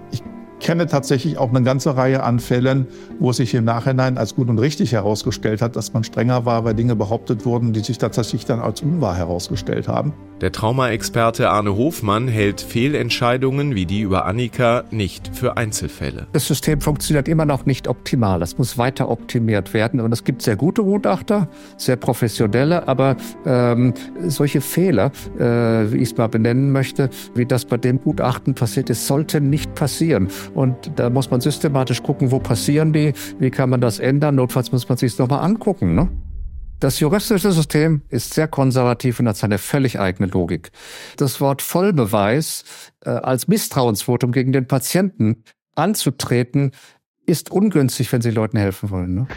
Ich kenne tatsächlich auch eine ganze Reihe an Fällen, wo es sich im Nachhinein als gut und richtig herausgestellt hat, dass man strenger war, weil Dinge behauptet wurden, die sich tatsächlich dann als unwahr herausgestellt haben. Der Traumaexperte Arne Hofmann hält Fehlentscheidungen wie die über Annika nicht für Einzelfälle. Das System funktioniert immer noch nicht optimal. Das muss weiter optimiert werden. Und es gibt sehr gute Gutachter, sehr professionelle, aber solche Fehler, wie ich es mal benennen möchte, wie das bei dem Gutachten passiert ist, sollten nicht passieren. Und da muss man systematisch gucken, wo passieren die, wie kann man das ändern. Notfalls muss man sich es nochmal angucken, ne? Das juristische System ist sehr konservativ und hat seine völlig eigene Logik. Das Wort Vollbeweis als Misstrauensvotum gegen den Patienten anzutreten, ist ungünstig, wenn Sie Leuten helfen wollen. Ne?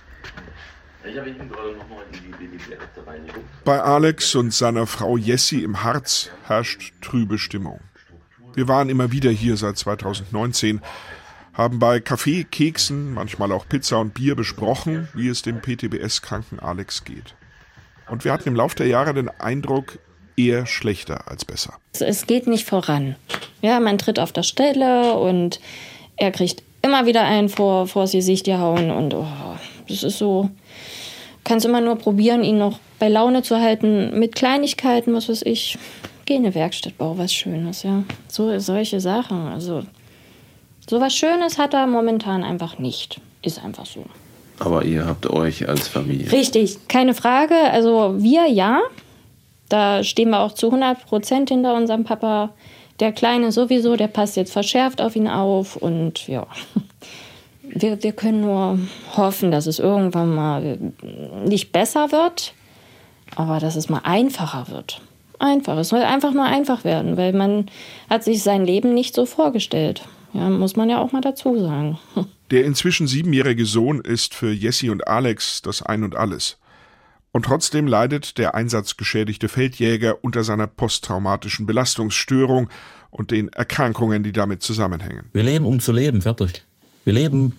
Bei Alex und seiner Frau Jessie im Harz herrscht trübe Stimmung. Wir waren immer wieder hier seit 2019, haben bei Kaffee, Keksen, manchmal auch Pizza und Bier besprochen, wie es dem PTBS-kranken Alex geht. Und wir hatten im Laufe der Jahre den Eindruck, eher schlechter als besser. Es geht nicht voran. Ja, man tritt auf der Stelle und er kriegt immer wieder einen vor das Gesicht gehauen. Und das ist so, kannst immer nur probieren, ihn noch bei Laune zu halten mit Kleinigkeiten, was weiß ich. Geh in eine Werkstatt, bau was Schönes, ja. Solche Sachen, also so was Schönes hat er momentan einfach nicht. Ist einfach so. Aber ihr habt euch als Familie. Richtig, keine Frage. Also wir ja. Da stehen wir auch zu 100% hinter unserem Papa. Der Kleine sowieso, der passt jetzt verschärft auf ihn auf und ja, wir können nur hoffen, dass es irgendwann mal nicht besser wird, aber dass es mal einfacher wird. Einfach, es soll einfach nur einfach werden, weil man hat sich sein Leben nicht so vorgestellt. Ja, muss man ja auch mal dazu sagen. Der inzwischen 7-jährige Sohn ist für Jessie und Alex das Ein und Alles. Und trotzdem leidet der einsatzgeschädigte Feldjäger unter seiner posttraumatischen Belastungsstörung und den Erkrankungen, die damit zusammenhängen. Wir leben, um zu leben, fertig. Wir leben.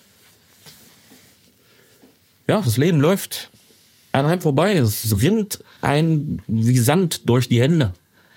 Ja, das Leben läuft an einem vorbei. Es rinnt ein wie Sand durch die Hände.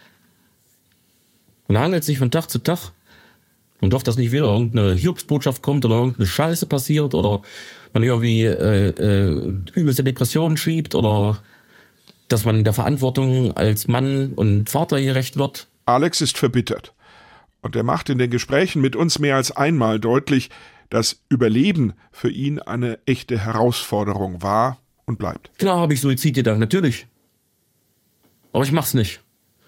Und hangelt sich von Tag zu Tag. Und hofft, dass nicht wieder irgendeine Hiobsbotschaft kommt oder irgendeine Scheiße passiert oder man irgendwie übelste Depressionen schiebt oder dass man der Verantwortung als Mann und Vater gerecht wird. Alex ist verbittert. Und er macht in den Gesprächen mit uns mehr als einmal deutlich, dass Überleben für ihn eine echte Herausforderung war und bleibt. Klar habe ich Suizid gedacht, natürlich. Aber ich mach's nicht.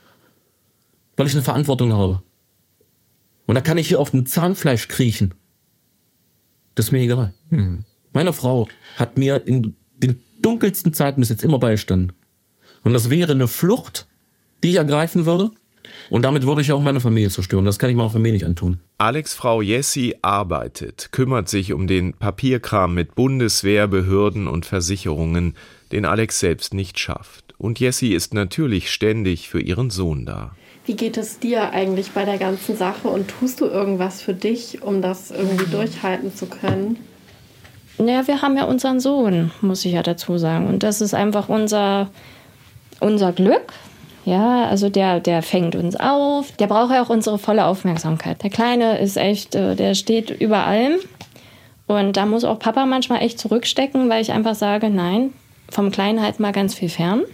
Weil ich eine Verantwortung habe. Und da kann ich hier auf dem Zahnfleisch kriechen. Das ist mir egal. Meine Frau hat mir in den dunkelsten Zeiten bis jetzt immer beistanden. Und das wäre eine Flucht, die ich ergreifen würde. Und damit würde ich auch meine Familie zerstören. Das kann ich meiner Familie nicht antun. Alex' Frau Jessie arbeitet, kümmert sich um den Papierkram mit Bundeswehr, Behörden und Versicherungen, den Alex selbst nicht schafft. Und Jessie ist natürlich ständig für ihren Sohn da. Wie geht es dir eigentlich bei der ganzen Sache und tust du irgendwas für dich, um das irgendwie durchhalten zu können? Naja, wir haben ja unseren Sohn, muss ich ja dazu sagen. Und das ist einfach unser Glück. Ja, also der fängt uns auf. Der braucht ja auch unsere volle Aufmerksamkeit. Der Kleine ist echt, der steht über allem. Und da muss auch Papa manchmal echt zurückstecken, weil ich einfach sage, nein, vom Kleinen halt mal ganz viel fern.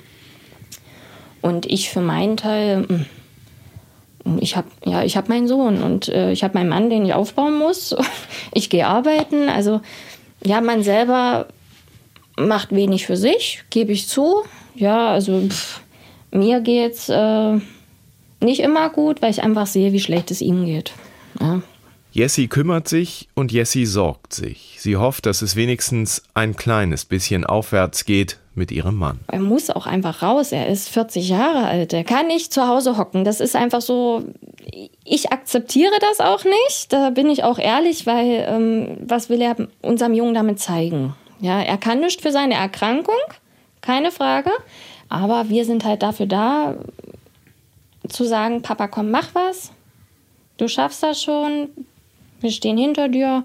Und ich für meinen Teil... Ich hab meinen Sohn und ich habe meinen Mann, den ich aufbauen muss. Ich gehe arbeiten. Also ja, man selber macht wenig für sich, gebe ich zu. Ja, also mir geht's nicht immer gut, weil ich einfach sehe, wie schlecht es ihm geht. Ja. Jessie kümmert sich und Jessie sorgt sich. Sie hofft, dass es wenigstens ein kleines bisschen aufwärts geht mit ihrem Mann. Er muss auch einfach raus. Er ist 40 Jahre alt. Er kann nicht zu Hause hocken. Das ist einfach so, ich akzeptiere das auch nicht. Da bin ich auch ehrlich, weil was will er unserem Jungen damit zeigen? Ja, er kann nichts für seine Erkrankung, keine Frage. Aber wir sind halt dafür da, zu sagen, Papa, komm, mach was. Du schaffst das schon. Wir stehen hinter dir.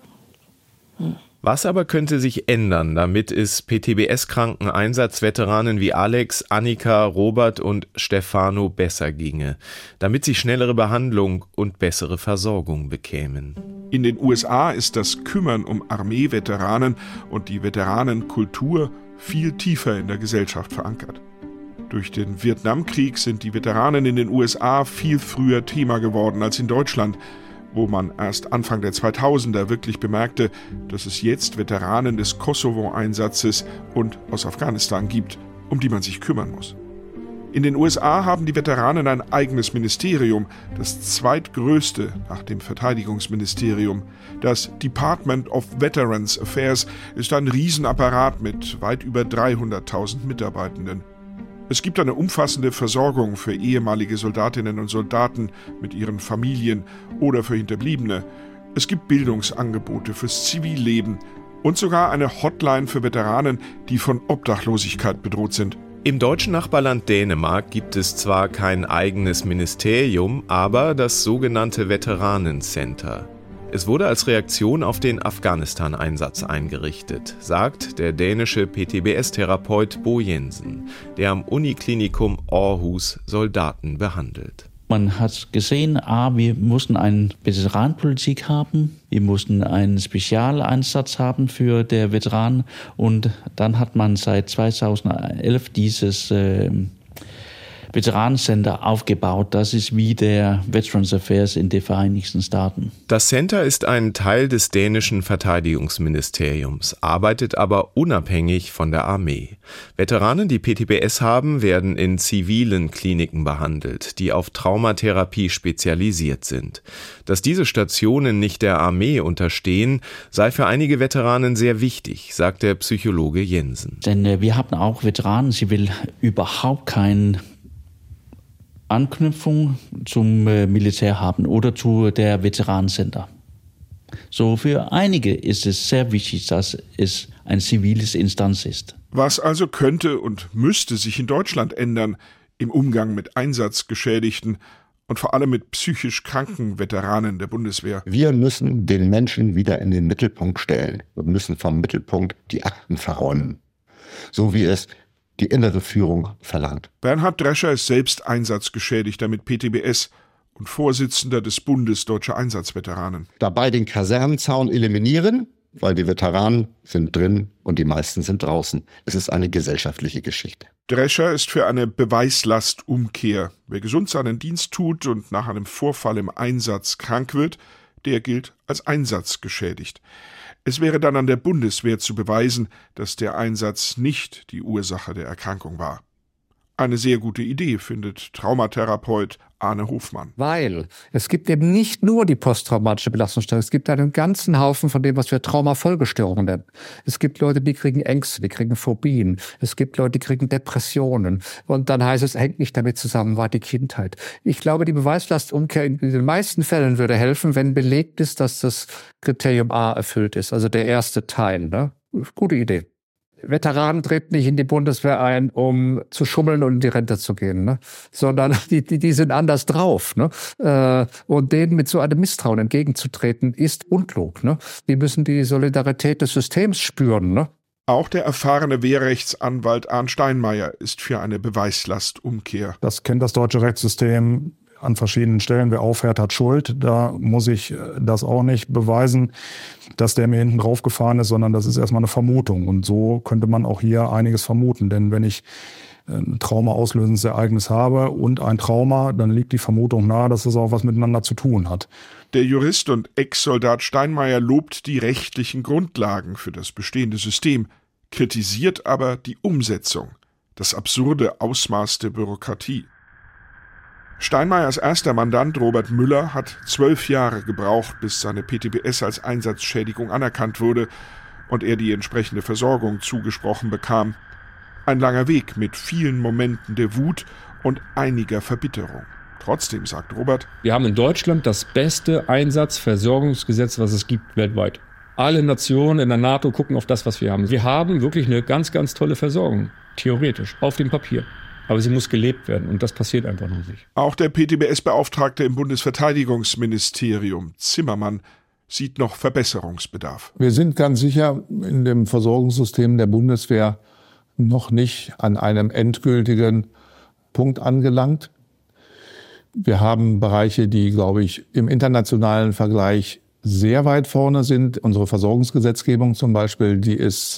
Was aber könnte sich ändern, damit es PTBS-kranken Einsatzveteranen wie Alex, Annika, Robert und Stefano besser ginge, damit sie schnellere Behandlung und bessere Versorgung bekämen? In den USA ist das Kümmern um Armeeveteranen und die Veteranenkultur viel tiefer in der Gesellschaft verankert. Durch den Vietnamkrieg sind die Veteranen in den USA viel früher Thema geworden als in Deutschland, wo man erst Anfang der 2000er wirklich bemerkte, dass es jetzt Veteranen des Kosovo-Einsatzes und aus Afghanistan gibt, um die man sich kümmern muss. In den USA haben die Veteranen ein eigenes Ministerium, das zweitgrößte nach dem Verteidigungsministerium. Das Department of Veterans Affairs ist ein Riesenapparat mit weit über 300.000 Mitarbeitenden. Es gibt eine umfassende Versorgung für ehemalige Soldatinnen und Soldaten mit ihren Familien oder für Hinterbliebene. Es gibt Bildungsangebote fürs Zivilleben und sogar eine Hotline für Veteranen, die von Obdachlosigkeit bedroht sind. Im deutschen Nachbarland Dänemark gibt es zwar kein eigenes Ministerium, aber das sogenannte Veteranencenter. Es wurde als Reaktion auf den Afghanistan-Einsatz eingerichtet, sagt der dänische PTBS-Therapeut Bo Jensen, der am Uniklinikum Aarhus Soldaten behandelt. Man hat gesehen, wir mussten eine Veteranenpolitik haben, wir mussten einen Spezialeinsatz haben für die Veteranen und dann hat man seit 2011 dieses Veteranencenter aufgebaut. Das ist wie der Veterans Affairs in den Vereinigten Staaten. Das Center ist ein Teil des dänischen Verteidigungsministeriums, arbeitet aber unabhängig von der Armee. Veteranen, die PTBS haben, werden in zivilen Kliniken behandelt, die auf Traumatherapie spezialisiert sind. Dass diese Stationen nicht der Armee unterstehen, sei für einige Veteranen sehr wichtig, sagt der Psychologe Jensen. Denn wir haben auch Veteranen, sie will überhaupt keine Anknüpfung zum Militär haben oder zu der Veteranencenter. So für einige ist es sehr wichtig, dass es ein ziviles Instanz ist. Was also könnte und müsste sich in Deutschland ändern im Umgang mit Einsatzgeschädigten und vor allem mit psychisch kranken Veteranen der Bundeswehr? Wir müssen den Menschen wieder in den Mittelpunkt stellen. Wir müssen vom Mittelpunkt die Akten verräumen, so wie es die innere Führung verlangt. Bernhard Drescher ist selbst Einsatzgeschädigter mit PTBS und Vorsitzender des Bundes Deutscher Einsatzveteranen. Dabei den Kasernenzaun eliminieren, weil die Veteranen sind drin und die meisten sind draußen. Es ist eine gesellschaftliche Geschichte. Drescher ist für eine Beweislastumkehr. Wer gesund seinen Dienst tut und nach einem Vorfall im Einsatz krank wird, der gilt als einsatzgeschädigt. Es wäre dann an der Bundeswehr zu beweisen, dass der Einsatz nicht die Ursache der Erkrankung war. Eine sehr gute Idee, findet Traumatherapeut Arne Hofmann. Weil es gibt eben nicht nur die posttraumatische Belastungsstörung, es gibt einen ganzen Haufen von dem, was wir Traumafolgestörungen nennen. Es gibt Leute, die kriegen Ängste, die kriegen Phobien. Es gibt Leute, die kriegen Depressionen. Und dann heißt es, hängt nicht damit zusammen, war die Kindheit. Ich glaube, die Beweislastumkehr in den meisten Fällen würde helfen, wenn belegt ist, dass das Kriterium A erfüllt ist, also der erste Teil. Ne? Gute Idee. Veteranen treten nicht in die Bundeswehr ein, um zu schummeln und in die Rente zu gehen, ne? Sondern die sind anders drauf. Ne? Und denen mit so einem Misstrauen entgegenzutreten, ist unklug. Ne? Die müssen die Solidarität des Systems spüren. Ne? Auch der erfahrene Wehrrechtsanwalt Arndt Steinmeier ist für eine Beweislastumkehr. Das kennt das deutsche Rechtssystem an verschiedenen Stellen. Wer aufhört, hat Schuld. Da muss ich das auch nicht beweisen, dass der mir hinten drauf gefahren ist, sondern das ist erstmal eine Vermutung. Und so könnte man auch hier einiges vermuten. Denn wenn ich ein traumaauslösendes Ereignis habe und ein Trauma, dann liegt die Vermutung nahe, dass es auch was miteinander zu tun hat. Der Jurist und Ex-Soldat Steinmeier lobt die rechtlichen Grundlagen für das bestehende System, kritisiert aber die Umsetzung, das absurde Ausmaß der Bürokratie. Steinmeiers erster Mandant Robert Müller hat 12 Jahre gebraucht, bis seine PTBS als Einsatzschädigung anerkannt wurde und er die entsprechende Versorgung zugesprochen bekam. Ein langer Weg mit vielen Momenten der Wut und einiger Verbitterung. Trotzdem, sagt Robert, wir haben in Deutschland das beste Einsatzversorgungsgesetz, was es gibt weltweit. Alle Nationen in der NATO gucken auf das, was wir haben. Wir haben wirklich eine ganz, ganz tolle Versorgung, theoretisch, auf dem Papier. Aber sie muss gelebt werden und das passiert einfach noch nicht. Auch der PTBS-Beauftragte im Bundesverteidigungsministerium, Zimmermann, sieht noch Verbesserungsbedarf. Wir sind ganz sicher in dem Versorgungssystem der Bundeswehr noch nicht an einem endgültigen Punkt angelangt. Wir haben Bereiche, die, glaube ich, im internationalen Vergleich sehr weit vorne sind. Unsere Versorgungsgesetzgebung zum Beispiel, die ist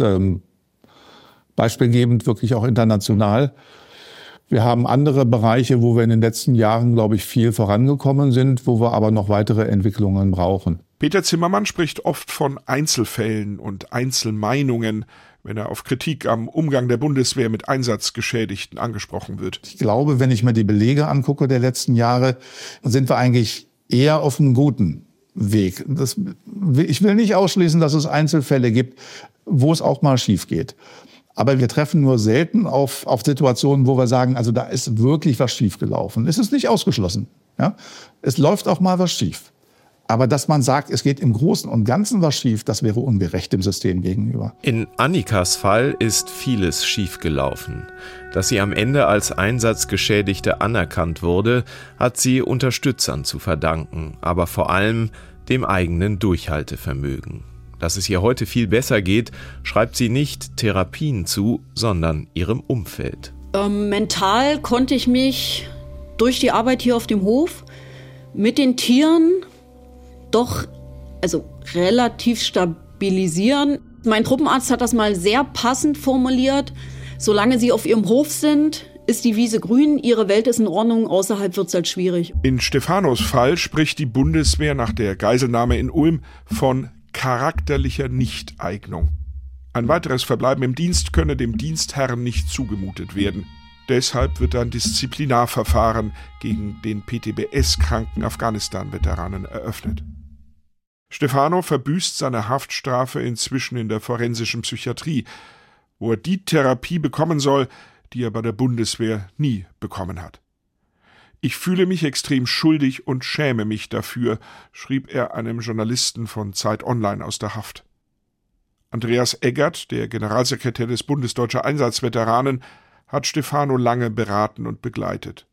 beispielgebend wirklich auch international. Wir haben andere Bereiche, wo wir in den letzten Jahren, glaube ich, viel vorangekommen sind, wo wir aber noch weitere Entwicklungen brauchen. Peter Zimmermann spricht oft von Einzelfällen und Einzelmeinungen, wenn er auf Kritik am Umgang der Bundeswehr mit Einsatzgeschädigten angesprochen wird. Ich glaube, wenn ich mir die Belege angucke der letzten Jahre, sind wir eigentlich eher auf einem guten Weg. Ich will nicht ausschließen, dass es Einzelfälle gibt, wo es auch mal schief geht. Aber wir treffen nur selten auf Situationen, wo wir sagen, also da ist wirklich was schiefgelaufen. Es ist nicht ausgeschlossen. Ja? Es läuft auch mal was schief. Aber dass man sagt, es geht im Großen und Ganzen was schief, das wäre ungerecht dem System gegenüber. In Annikas Fall ist vieles schiefgelaufen. Dass sie am Ende als Einsatzgeschädigte anerkannt wurde, hat sie Unterstützern zu verdanken, aber vor allem dem eigenen Durchhaltevermögen. Dass es ihr heute viel besser geht, schreibt sie nicht Therapien zu, sondern ihrem Umfeld. Mental konnte ich mich durch die Arbeit hier auf dem Hof mit den Tieren doch relativ stabilisieren. Mein Truppenarzt hat das mal sehr passend formuliert. Solange sie auf ihrem Hof sind, ist die Wiese grün, ihre Welt ist in Ordnung, außerhalb wird es halt schwierig. In Stefanos Fall spricht die Bundeswehr nach der Geiselnahme in Ulm von charakterlicher Nichteignung. Ein weiteres Verbleiben im Dienst könne dem Dienstherrn nicht zugemutet werden. Deshalb wird ein Disziplinarverfahren gegen den PTBS-kranken Afghanistan-Veteranen eröffnet. Stefano verbüßt seine Haftstrafe inzwischen in der forensischen Psychiatrie, wo er die Therapie bekommen soll, die er bei der Bundeswehr nie bekommen hat. Ich fühle mich extrem schuldig und schäme mich dafür, schrieb er einem Journalisten von Zeit Online aus der Haft. Andreas Eggert, der Generalsekretär des Bundes Deutscher Einsatzveteranen, hat Stefano lange beraten und begleitet.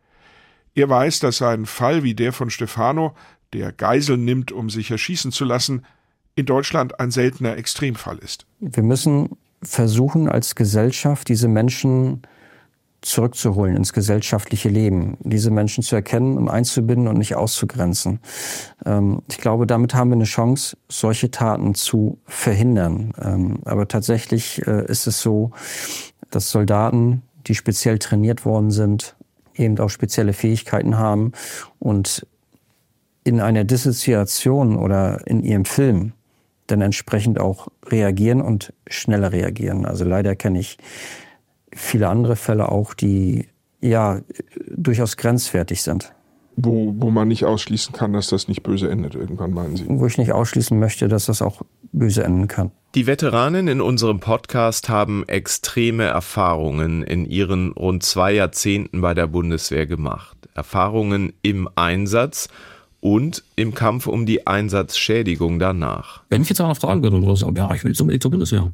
Er weiß, dass ein Fall wie der von Stefano, der Geiseln nimmt, um sich erschießen zu lassen, in Deutschland ein seltener Extremfall ist. Wir müssen versuchen, als Gesellschaft diese Menschen zurückzuholen ins gesellschaftliche Leben, diese Menschen zu erkennen und einzubinden und nicht auszugrenzen. Ich glaube, damit haben wir eine Chance, solche Taten zu verhindern. Aber tatsächlich ist es so, dass Soldaten, die speziell trainiert worden sind, eben auch spezielle Fähigkeiten haben und in einer Dissoziation oder in ihrem Film dann entsprechend auch reagieren und schneller reagieren. Also leider kenne ich viele andere Fälle auch, die ja durchaus grenzwertig sind. Wo man nicht ausschließen kann, dass das nicht böse endet irgendwann, meinen Sie? Wo ich nicht ausschließen möchte, dass das auch böse enden kann. Die Veteranen in unserem Podcast haben extreme Erfahrungen in ihren rund 2 Jahrzehnten bei der Bundeswehr gemacht. Erfahrungen im Einsatz und im Kampf um die Einsatzschädigung danach. Wenn ich jetzt einer fragen würde, oder so, ja, ich will zur Bundeswehr.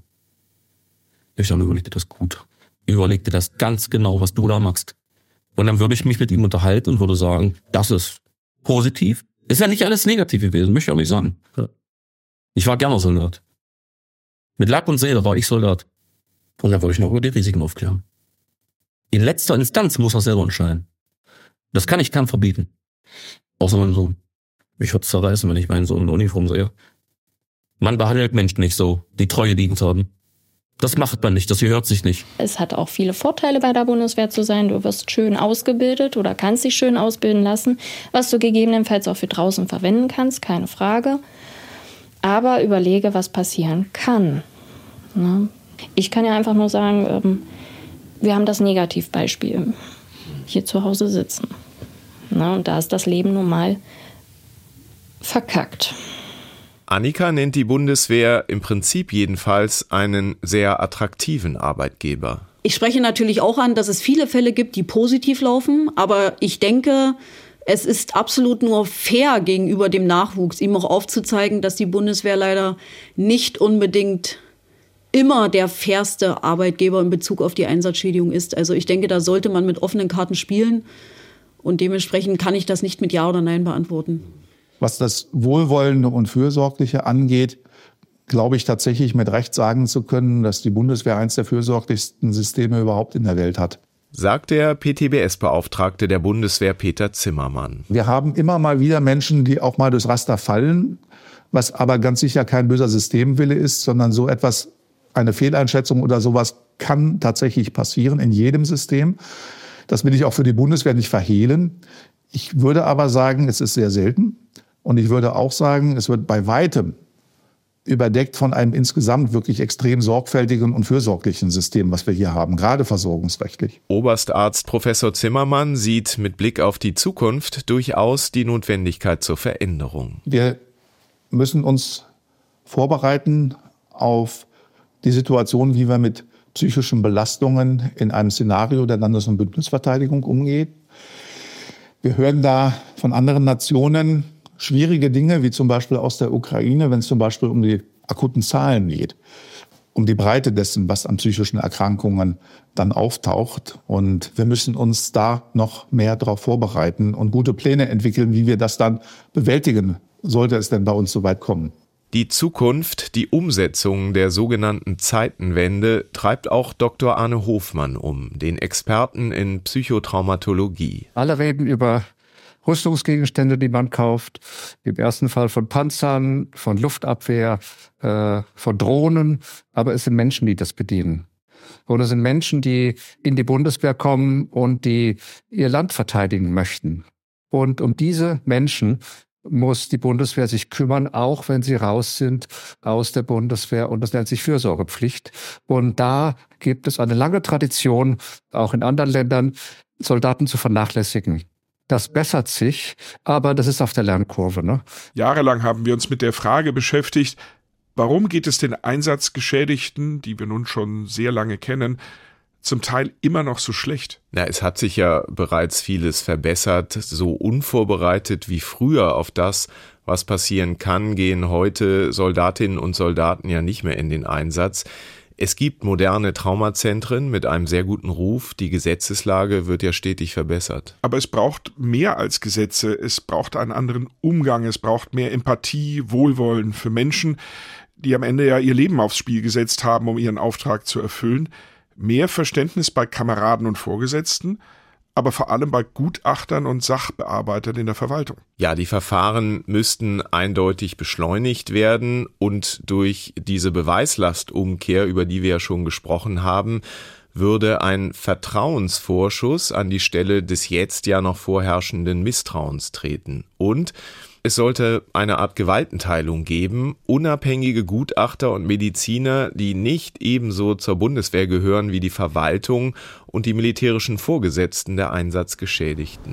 Ich dann überleg dir das gut. Überleg dir das ganz genau, was du da machst. Und dann würde ich mich mit ihm unterhalten und würde sagen, das ist positiv. Ist ja nicht alles negativ gewesen, möchte ich auch nicht sagen. Ich war gerne Soldat. Mit Leib und Seele war ich Soldat. Und dann würde ich noch über die Risiken aufklären. In letzter Instanz muss er selber entscheiden. Das kann ich keinem verbieten. Außer mein Sohn. Ich würde es zerreißen, wenn ich meinen Sohn in der Uniform sehe. Man behandelt Menschen nicht so, die treue Dienst haben. Das macht man nicht, das gehört sich nicht. Es hat auch viele Vorteile, bei der Bundeswehr zu sein. Du wirst schön ausgebildet oder kannst dich schön ausbilden lassen, was du gegebenenfalls auch für draußen verwenden kannst, keine Frage. Aber überlege, was passieren kann. Ich kann ja einfach nur sagen, wir haben das Negativbeispiel hier zu Hause sitzen. Und da ist das Leben nun mal verkackt. Annika nennt die Bundeswehr im Prinzip jedenfalls einen sehr attraktiven Arbeitgeber. Ich spreche natürlich auch an, dass es viele Fälle gibt, die positiv laufen, aber ich denke, es ist absolut nur fair gegenüber dem Nachwuchs, ihm auch aufzuzeigen, dass die Bundeswehr leider nicht unbedingt immer der fairste Arbeitgeber in Bezug auf die Einsatzschädigung ist. Also ich denke, da sollte man mit offenen Karten spielen und dementsprechend kann ich das nicht mit Ja oder Nein beantworten. Was das Wohlwollende und Fürsorgliche angeht, glaube ich tatsächlich mit Recht sagen zu können, dass die Bundeswehr eines der fürsorglichsten Systeme überhaupt in der Welt hat. Sagt der PTBS-Beauftragte der Bundeswehr Peter Zimmermann. Wir haben immer mal wieder Menschen, die auch mal durchs Raster fallen, was aber ganz sicher kein böser Systemwille ist, sondern so etwas, eine Fehleinschätzung oder sowas kann tatsächlich passieren in jedem System. Das will ich auch für die Bundeswehr nicht verhehlen. Ich würde aber sagen, es ist sehr selten. Und ich würde auch sagen, es wird bei weitem überdeckt von einem insgesamt wirklich extrem sorgfältigen und fürsorglichen System, was wir hier haben, gerade versorgungsrechtlich. Oberstarzt Professor Zimmermann sieht mit Blick auf die Zukunft durchaus die Notwendigkeit zur Veränderung. Wir müssen uns vorbereiten auf die Situation, wie wir mit psychischen Belastungen in einem Szenario der Landes- und Bündnisverteidigung umgehen. Wir hören da von anderen Nationen schwierige Dinge, wie zum Beispiel aus der Ukraine, wenn es zum Beispiel um die akuten Zahlen geht, um die Breite dessen, was an psychischen Erkrankungen dann auftaucht. Und wir müssen uns da noch mehr darauf vorbereiten und gute Pläne entwickeln, wie wir das dann bewältigen, sollte es denn bei uns so weit kommen. Die Zukunft, die Umsetzung der sogenannten Zeitenwende treibt auch Dr. Arne Hofmann um, den Experten in Psychotraumatologie. Alle reden über Rüstungsgegenstände, die man kauft. Im ersten Fall von Panzern, von Luftabwehr, von Drohnen. Aber es sind Menschen, die das bedienen. Und es sind Menschen, die in die Bundeswehr kommen und die ihr Land verteidigen möchten. Und um diese Menschen muss die Bundeswehr sich kümmern, auch wenn sie raus sind aus der Bundeswehr. Und das nennt sich Fürsorgepflicht. Und da gibt es eine lange Tradition, auch in anderen Ländern, Soldaten zu vernachlässigen. Das bessert sich, aber das ist auf der Lernkurve, ne? Jahrelang haben wir uns mit der Frage beschäftigt, warum geht es den Einsatzgeschädigten, die wir nun schon sehr lange kennen, zum Teil immer noch so schlecht? Na, es hat sich ja bereits vieles verbessert. So unvorbereitet wie früher auf das, was passieren kann, gehen heute Soldatinnen und Soldaten ja nicht mehr in den Einsatz. Es gibt moderne Traumazentren mit einem sehr guten Ruf. Die Gesetzeslage wird ja stetig verbessert. Aber es braucht mehr als Gesetze. Es braucht einen anderen Umgang. Es braucht mehr Empathie, Wohlwollen für Menschen, die am Ende ja ihr Leben aufs Spiel gesetzt haben, um ihren Auftrag zu erfüllen. Mehr Verständnis bei Kameraden und Vorgesetzten, aber vor allem bei Gutachtern und Sachbearbeitern in der Verwaltung. Ja, die Verfahren müssten eindeutig beschleunigt werden und durch diese Beweislastumkehr, über die wir ja schon gesprochen haben, würde ein Vertrauensvorschuss an die Stelle des jetzt ja noch vorherrschenden Misstrauens treten. Und es sollte eine Art Gewaltenteilung geben, unabhängige Gutachter und Mediziner, die nicht ebenso zur Bundeswehr gehören wie die Verwaltung und die militärischen Vorgesetzten der Einsatzgeschädigten.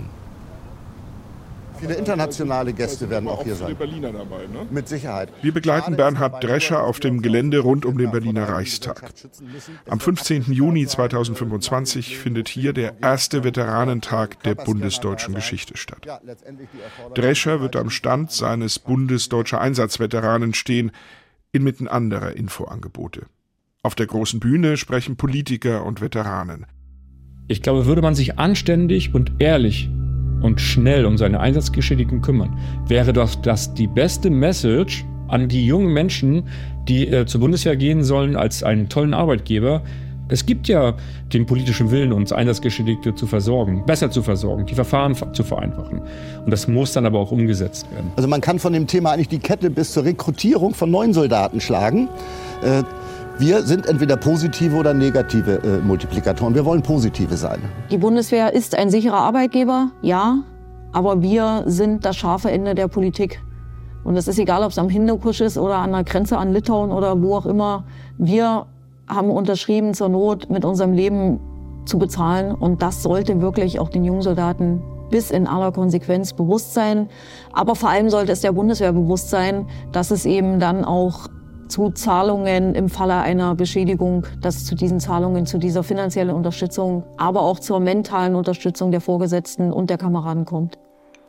Viele internationale Gäste werden auch hier sein. Viele Berliner dabei, ne? Mit Sicherheit. Wir begleiten Bernhard Drescher auf dem Gelände rund um den Berliner Reichstag. Am 15. Juni 2025 findet hier der erste Veteranentag der bundesdeutschen Geschichte statt. Drescher wird am Stand seines Bundesdeutscher Einsatzveteranen stehen, inmitten anderer Infoangebote. Auf der großen Bühne sprechen Politiker und Veteranen. Ich glaube, würde man sich anständig und ehrlich und schnell um seine Einsatzgeschädigten kümmern, wäre das die beste Message an die jungen Menschen, die zur Bundeswehr gehen sollen als einen tollen Arbeitgeber. Es gibt ja den politischen Willen, uns Einsatzgeschädigte zu versorgen, besser zu versorgen, die Verfahren zu vereinfachen. Und das muss dann aber auch umgesetzt werden. Also man kann von dem Thema eigentlich die Kette bis zur Rekrutierung von neuen Soldaten schlagen. Wir sind entweder positive oder negative Multiplikatoren. Wir wollen positive sein. Die Bundeswehr ist ein sicherer Arbeitgeber, ja, aber wir sind das scharfe Ende der Politik. Und es ist egal, ob es am Hindukusch ist oder an der Grenze an Litauen oder wo auch immer. Wir haben unterschrieben, zur Not mit unserem Leben zu bezahlen. Und das sollte wirklich auch den jungen Soldaten bis in aller Konsequenz bewusst sein. Aber vor allem sollte es der Bundeswehr bewusst sein, dass es eben dann auch zu Zahlungen im Falle einer Beschädigung, dass es zu diesen Zahlungen, zu dieser finanziellen Unterstützung, aber auch zur mentalen Unterstützung der Vorgesetzten und der Kameraden kommt.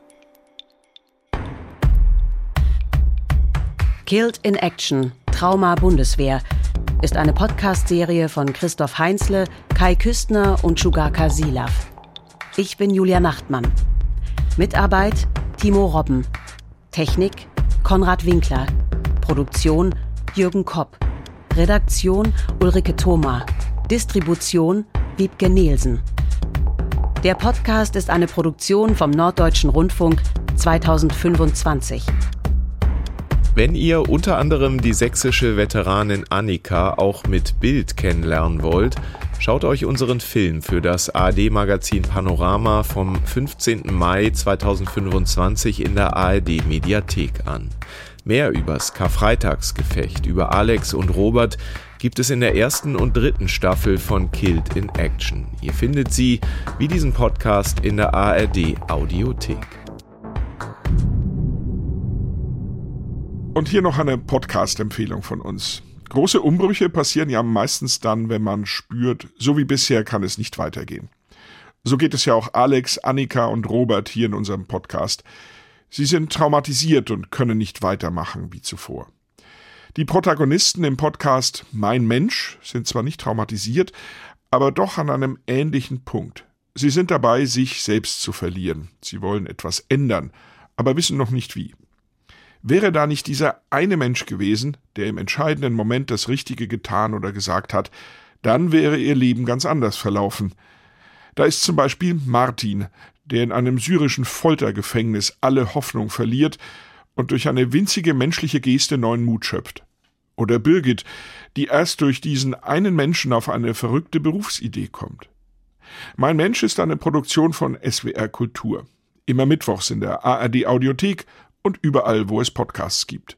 Killed in Action – Trauma Bundeswehr ist eine Podcast-Serie von Christoph Heinzle, Kai Küstner und Shugaka Silav. Ich bin Julia Nachtmann. Mitarbeit Timo Robben. Technik Konrad Winkler. Produktion Jürgen Kopp. Redaktion Ulrike Thoma. Distribution Wiebke Nielsen. Der Podcast ist eine Produktion vom Norddeutschen Rundfunk 2025. Wenn ihr unter anderem die sächsische Veteranin Annika auch mit Bild kennenlernen wollt, schaut euch unseren Film für das ARD-Magazin Panorama vom 15. Mai 2025 in der ARD-Mediathek an. Mehr übers Karfreitagsgefecht, über Alex und Robert gibt es in der 1. und 3. Staffel von Killed in Action. Ihr findet sie, wie diesen Podcast, in der ARD-Audiothek. Und hier noch eine Podcast-Empfehlung von uns. Große Umbrüche passieren ja meistens dann, wenn man spürt, so wie bisher kann es nicht weitergehen. So geht es ja auch Alex, Annika und Robert hier in unserem Podcast. Sie sind traumatisiert und können nicht weitermachen wie zuvor. Die Protagonisten im Podcast Mein Mensch sind zwar nicht traumatisiert, aber doch an einem ähnlichen Punkt. Sie sind dabei, sich selbst zu verlieren. Sie wollen etwas ändern, aber wissen noch nicht wie. Wäre da nicht dieser eine Mensch gewesen, der im entscheidenden Moment das Richtige getan oder gesagt hat, dann wäre ihr Leben ganz anders verlaufen. Da ist zum Beispiel Martin, der in einem syrischen Foltergefängnis alle Hoffnung verliert und durch eine winzige menschliche Geste neuen Mut schöpft. Oder Birgit, die erst durch diesen einen Menschen auf eine verrückte Berufsidee kommt. Mein Mensch ist eine Produktion von SWR Kultur. Immer mittwochs in der ARD Audiothek und überall, wo es Podcasts gibt.